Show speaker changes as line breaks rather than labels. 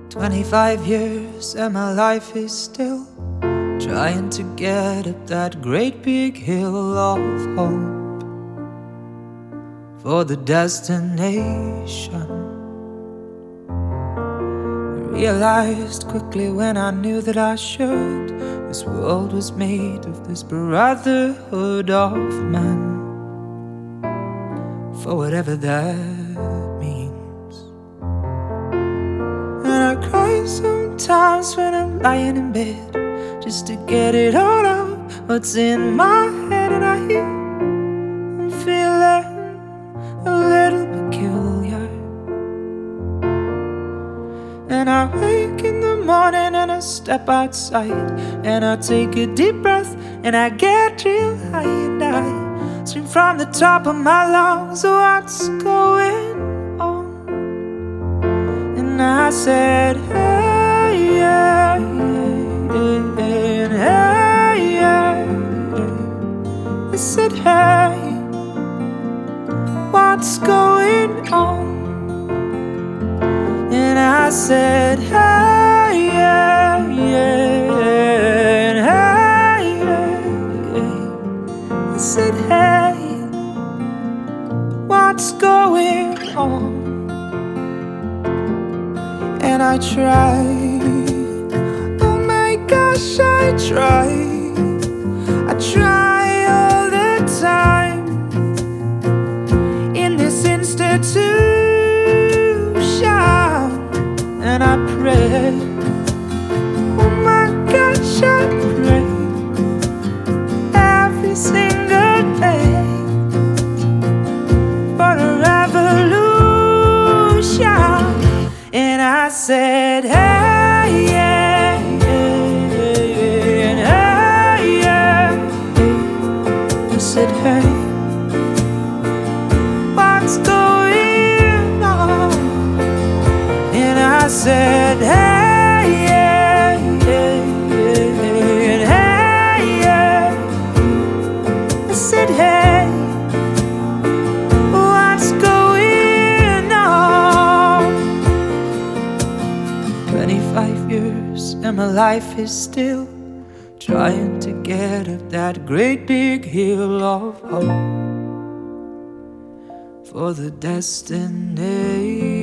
25 years and my life is still trying to get up that great big hill of hope for the destination. I realized quickly when I knew that I should, this world was made of this brotherhood of man, for whatever that means. And I cry sometimes when I'm lying in bed, just to get it all out, what's in my head. And I hear I'm feeling a little peculiar. And I wake in the morning and I step outside, and I take a deep breath and I get real high, and I scream from the top of my lungs, what's going on? And I said, hey, yeah, yeah, yeah, hey, yeah, yeah. I said, hey, what's going on? And I said, hey, yeah, yeah, hey, yeah, yeah. I said, hey, what's going on? And I tried, oh my gosh, I try all the time in this institution. And I pray, oh my gosh, I pray every single day for a revolution. And I said, hey, yeah, yeah, yeah, hey, yeah, yeah. I said, hey, what's going on? And I said, hey, yeah, yeah, yeah, hey, yeah. I said, hey, what's going on? 25 years and my life is still trying to get up that great big hill of hope for the destination.